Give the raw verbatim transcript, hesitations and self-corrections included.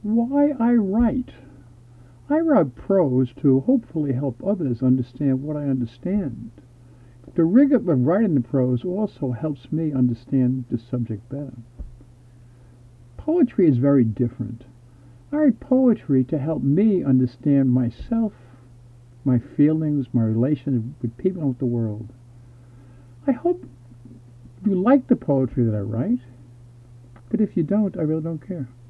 Why I write. I write prose to hopefully help others understand what I understand. The rigor of writing the prose also helps me understand the subject better. Poetry is very different. I write poetry to help me understand myself, my feelings, my relations with people and with the world. I hope you like the poetry that I write, but if you don't, I really don't care.